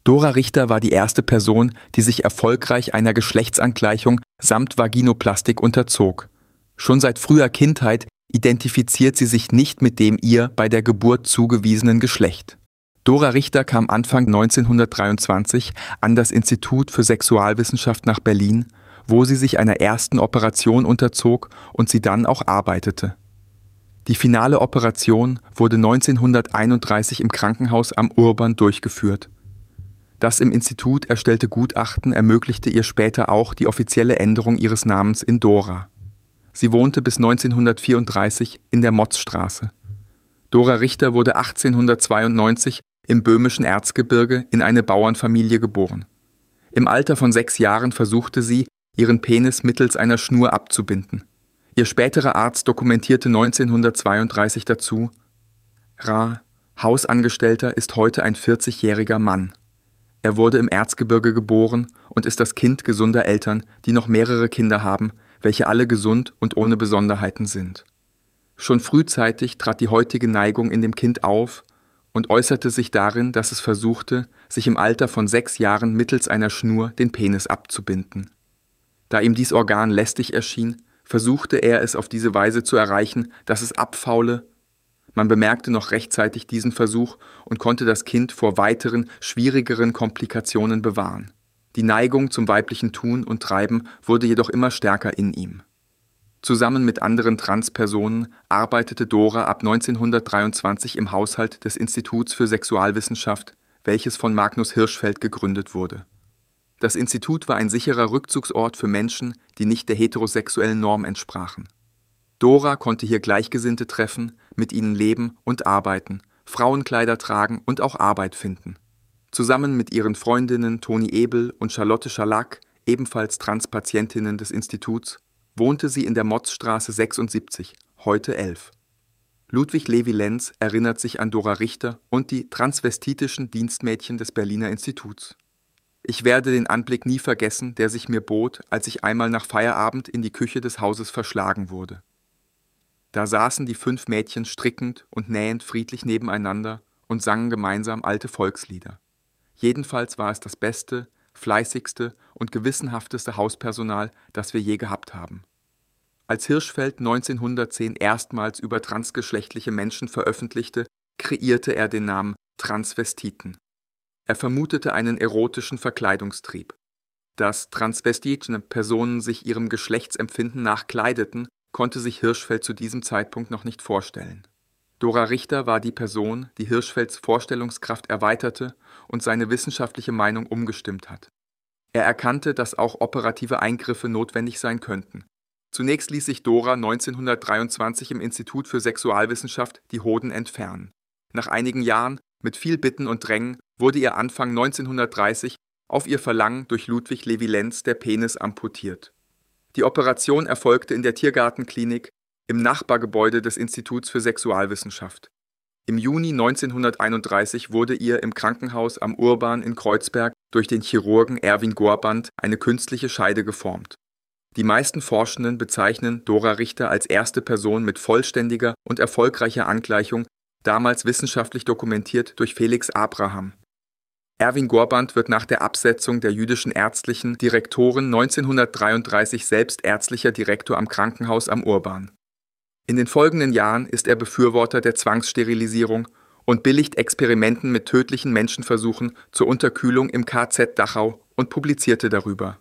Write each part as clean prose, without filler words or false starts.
Dora Richter war die erste Person, die sich erfolgreich einer Geschlechtsangleichung samt Vaginoplastik unterzog. Schon seit früher Kindheit identifiziert sie sich nicht mit dem ihr bei der Geburt zugewiesenen Geschlecht. Dora Richter kam Anfang 1923 an das Institut für Sexualwissenschaft nach Berlin, wo sie sich einer ersten Operation unterzog und sie dann auch arbeitete. Die finale Operation wurde 1931 im Krankenhaus am Urban durchgeführt. Das im Institut erstellte Gutachten ermöglichte ihr später auch die offizielle Änderung ihres Namens in Dora. Sie wohnte bis 1934 in der Motzstraße. Dora Richter wurde 1892 im böhmischen Erzgebirge in eine Bauernfamilie geboren. Im Alter von 6 Jahren versuchte sie, ihren Penis mittels einer Schnur abzubinden. Ihr späterer Arzt dokumentierte 1932 dazu: Ra, Hausangestellter, ist heute ein 40-jähriger Mann. Er wurde im Erzgebirge geboren und ist das Kind gesunder Eltern, die noch mehrere Kinder haben, welche alle gesund und ohne Besonderheiten sind. Schon frühzeitig trat die heutige Neigung in dem Kind auf und äußerte sich darin, dass es versuchte, sich im Alter von 6 Jahren mittels einer Schnur den Penis abzubinden. Da ihm dies Organ lästig erschien, versuchte er es auf diese Weise zu erreichen, dass es abfaule. Man bemerkte noch rechtzeitig diesen Versuch und konnte das Kind vor weiteren, schwierigeren Komplikationen bewahren. Die Neigung zum weiblichen Tun und Treiben wurde jedoch immer stärker in ihm. Zusammen mit anderen Transpersonen arbeitete Dora ab 1923 im Haushalt des Instituts für Sexualwissenschaft, welches von Magnus Hirschfeld gegründet wurde. Das Institut war ein sicherer Rückzugsort für Menschen, die nicht der heterosexuellen Norm entsprachen. Dora konnte hier Gleichgesinnte treffen, mit ihnen leben und arbeiten, Frauenkleider tragen und auch Arbeit finden. Zusammen mit ihren Freundinnen Toni Ebel und Charlotte Schalack, ebenfalls Transpatientinnen des Instituts, wohnte sie in der Motzstraße 76, heute 11. Ludwig Levi-Lenz erinnert sich an Dora Richter und die transvestitischen Dienstmädchen des Berliner Instituts. Ich werde den Anblick nie vergessen, der sich mir bot, als ich einmal nach Feierabend in die Küche des Hauses verschlagen wurde. Da saßen die 5 Mädchen strickend und nähend friedlich nebeneinander und sangen gemeinsam alte Volkslieder. Jedenfalls war es das beste, fleißigste und gewissenhafteste Hauspersonal, das wir je gehabt haben. Als Hirschfeld 1910 erstmals über transgeschlechtliche Menschen veröffentlichte, kreierte er den Namen Transvestiten. Er vermutete einen erotischen Verkleidungstrieb. Dass transvestitische Personen sich ihrem Geschlechtsempfinden nach kleideten, konnte sich Hirschfeld zu diesem Zeitpunkt noch nicht vorstellen. Dora Richter war die Person, die Hirschfelds Vorstellungskraft erweiterte und seine wissenschaftliche Meinung umgestimmt hat. Er erkannte, dass auch operative Eingriffe notwendig sein könnten. Zunächst ließ sich Dora 1923 im Institut für Sexualwissenschaft die Hoden entfernen. Nach einigen Jahren, mit viel Bitten und Drängen, wurde ihr Anfang 1930 auf ihr Verlangen durch Ludwig Levi-Lenz der Penis amputiert. Die Operation erfolgte in der Tiergartenklinik im Nachbargebäude des Instituts für Sexualwissenschaft. Im Juni 1931 wurde ihr im Krankenhaus am Urban in Kreuzberg durch den Chirurgen Erwin Gorband eine künstliche Scheide geformt. Die meisten Forschenden bezeichnen Dora Richter als erste Person mit vollständiger und erfolgreicher Angleichung, damals wissenschaftlich dokumentiert durch Felix Abraham. Erwin Gorband wird nach der Absetzung der jüdischen ärztlichen Direktoren 1933 selbst ärztlicher Direktor am Krankenhaus am Urban. In den folgenden Jahren ist er Befürworter der Zwangssterilisierung und billigt Experimenten mit tödlichen Menschenversuchen zur Unterkühlung im KZ Dachau und publizierte darüber.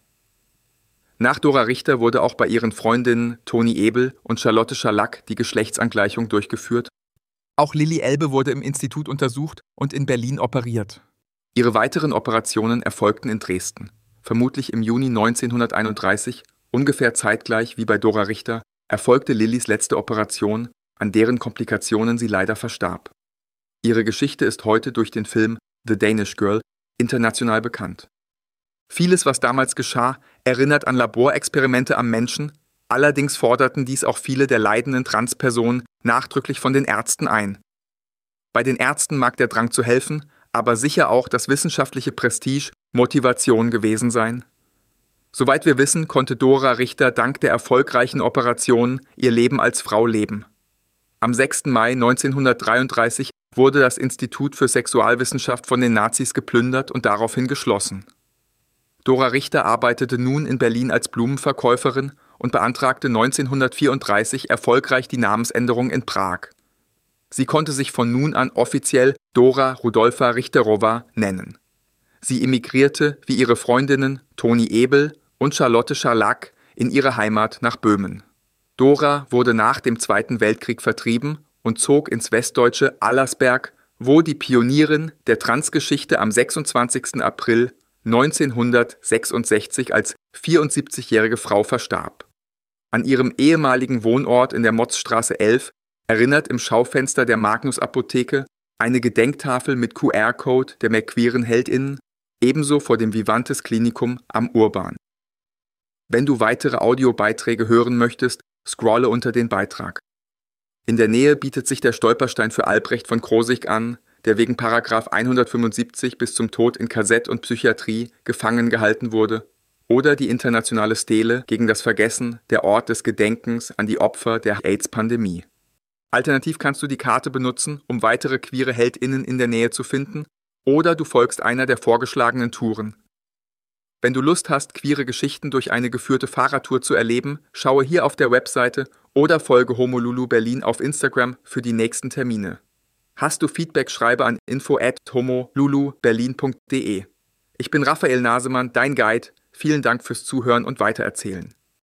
Nach Dora Richter wurde auch bei ihren Freundinnen Toni Ebel und Charlotte Schalack die Geschlechtsangleichung durchgeführt. Auch Lilli Elbe wurde im Institut untersucht und in Berlin operiert. Ihre weiteren Operationen erfolgten in Dresden, vermutlich im Juni 1931, ungefähr zeitgleich wie bei Dora Richter, erfolgte Lillis letzte Operation, an deren Komplikationen sie leider verstarb. Ihre Geschichte ist heute durch den Film The Danish Girl international bekannt. Vieles, was damals geschah, erinnert an Laborexperimente am Menschen, allerdings forderten dies auch viele der leidenden Transpersonen nachdrücklich von den Ärzten ein. Bei den Ärzten mag der Drang zu helfen, aber sicher auch das wissenschaftliche Prestige Motivation gewesen sein. Soweit wir wissen, konnte Dora Richter dank der erfolgreichen Operationen ihr Leben als Frau leben. Am 6. Mai 1933 wurde das Institut für Sexualwissenschaft von den Nazis geplündert und daraufhin geschlossen. Dora Richter arbeitete nun in Berlin als Blumenverkäuferin und beantragte 1934 erfolgreich die Namensänderung in Prag. Sie konnte sich von nun an offiziell Dora Rudolfa Richterowa nennen. Sie emigrierte wie ihre Freundinnen Toni Ebel und Charlotte Scharlack in ihre Heimat nach Böhmen. Dora wurde nach dem Zweiten Weltkrieg vertrieben und zog ins westdeutsche Allersberg, wo die Pionierin der Transgeschichte am 26. April 1966 als 74-jährige Frau verstarb. An ihrem ehemaligen Wohnort in der Motzstraße 11 erinnert im Schaufenster der Magnus-Apotheke eine Gedenktafel mit QR-Code der mehr queeren HeldInnen, ebenso vor dem Vivantes Klinikum am Urban. Wenn du weitere Audiobeiträge hören möchtest, scrolle unter den Beitrag. In der Nähe bietet sich der Stolperstein für Albrecht von Krosigk an, der wegen § 175 bis zum Tod in KZ und Psychiatrie gefangen gehalten wurde, oder die internationale Stele gegen das Vergessen, der Ort des Gedenkens an die Opfer der AIDS-Pandemie. Alternativ kannst du die Karte benutzen, um weitere queere HeldInnen in der Nähe zu finden, oder du folgst einer der vorgeschlagenen Touren. Wenn du Lust hast, queere Geschichten durch eine geführte Fahrradtour zu erleben, schaue hier auf der Webseite oder folge Homolulu Berlin auf Instagram für die nächsten Termine. Hast du Feedback, schreibe an info@homoluluberlin.de. Ich bin Raphael Nasemann, dein Guide. Vielen Dank fürs Zuhören und Weitererzählen.